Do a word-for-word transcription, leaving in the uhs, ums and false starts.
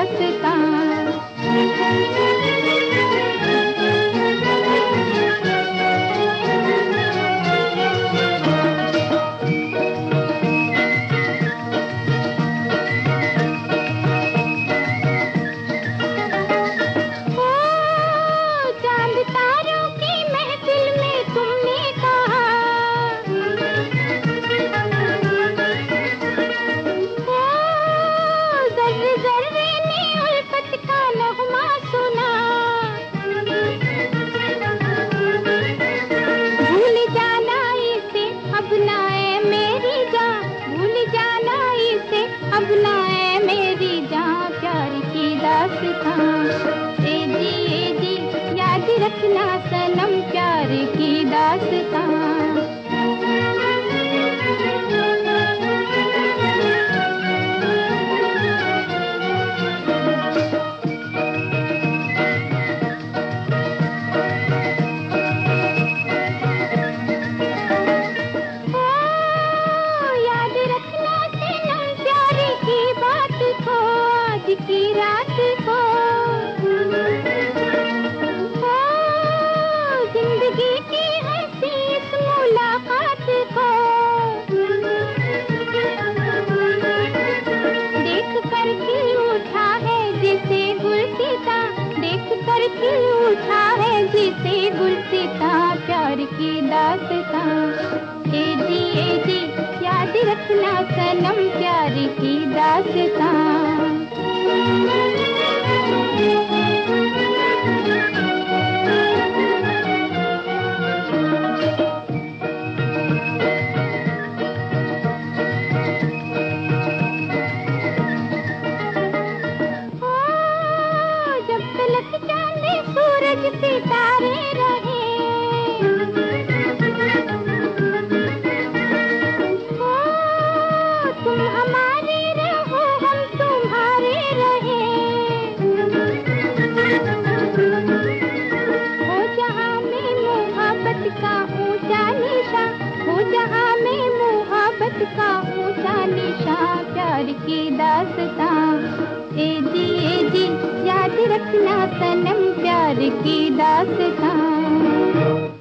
दास्तां। अब ना है मेरी जान प्यार की दास्तां। ए जी ए जी याद रखना सनम प्यार की दास्तां। की रात को हो जिंदगी की हंसी इस मुलाकात को देख कर दिल उठा है जिसे गुलसिता, देख कर दिल उठा है जिसे गुलसिता प्यार की दास्तां। ए जी ए जी याद रखना सनम प्यार की दास्तां। जब तलक चांद सूरज सितारे रहे, तुम हमारे रहो हम तुम्हारे रहे। हो जहाँ में मोहब्बत का ऊंचा निशा, हो जहाँ में मोहब्बत का ऊंचा निशा प्यार की दास्तां। ए जी ए जी याद रखना सनम प्यार की दास्तां।